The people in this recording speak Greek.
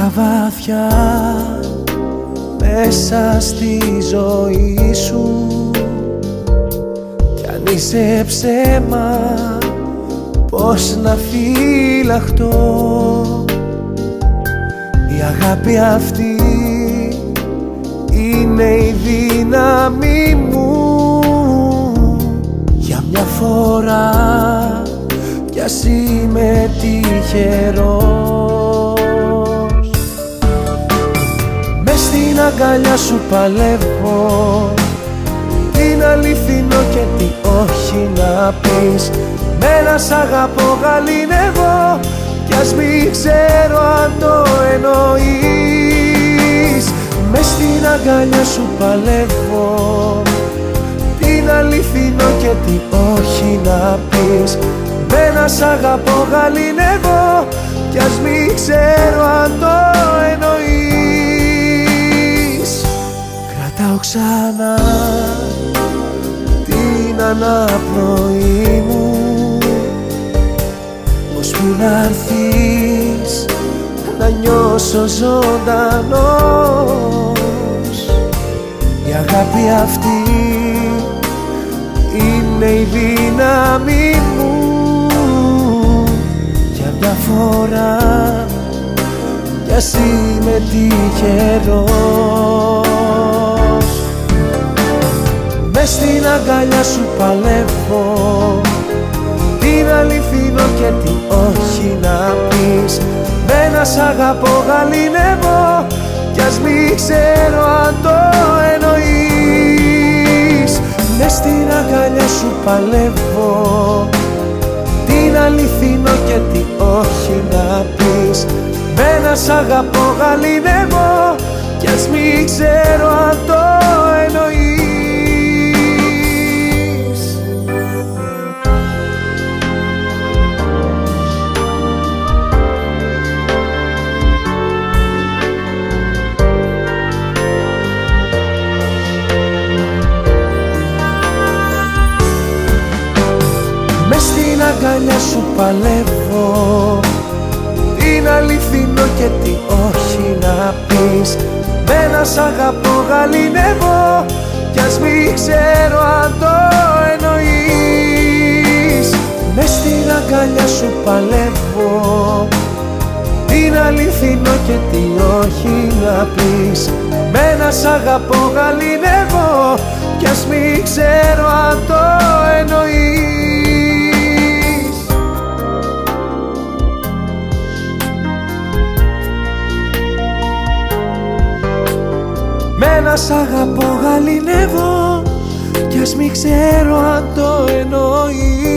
τα βάθια μέσα στη ζωή σου, κι αν είσαι ψέμα πώς να φυλαχτώ. Η αγάπη αυτή είναι η δύναμη μου. Για μια φορά κι ας είμαι τυχερός, μες στην αγκαλιά σου παλεύω, την αληθινό και τι όχι να πεις. Μένα σ' αγαπώ γαληνεύω, κι ας μην ξέρω αν το εννοείς. Μες στην αγκαλιά σου παλεύω, την αληθινό και τι όχι να πεις. Μένα σ' αγαπώ γαληνεύω, κι ας μην ξέρω αν το εννοείς. Κρατάω ξανά την αναπνοή μου, ώσπου να έρθεις να νιώσω ζωντανός. Η αγάπη αυτή είναι η δύναμη μου. Για μια φορά κι ας είμαι τυχερός, μες στην αγκαλιά σου παλεύω, την αληθινό και τι όχι να πεις. Μένα σ' αγαπώ γαληνεύω, κι ας μην ξέρω αν το εννοείς. Μες στην αγκαλιά σου παλεύω, την αληθινό και τι όχι να πεις. Μένα σ' αγαπώ γαληνεύω, κι ας μην ξέρω αν το εννοείς. Στην αγκαλιά σου παλεύω, την αληθινό και τι όχι να πεις. Μένα σ' αγαπώ γαληνεύω, κι ας μην ξέρω αν το εννοείς. Μες στην αγκαλιά σου παλεύω, την αληθινό και τι όχι να πεις. Μένα σ' αγαπώ γαληνεύω, κι ας μην ξέρω αν το εννοείς. Μένα σ' αγαπώ γαληνεύω, κι ας μην ξέρω αν το εννοείς.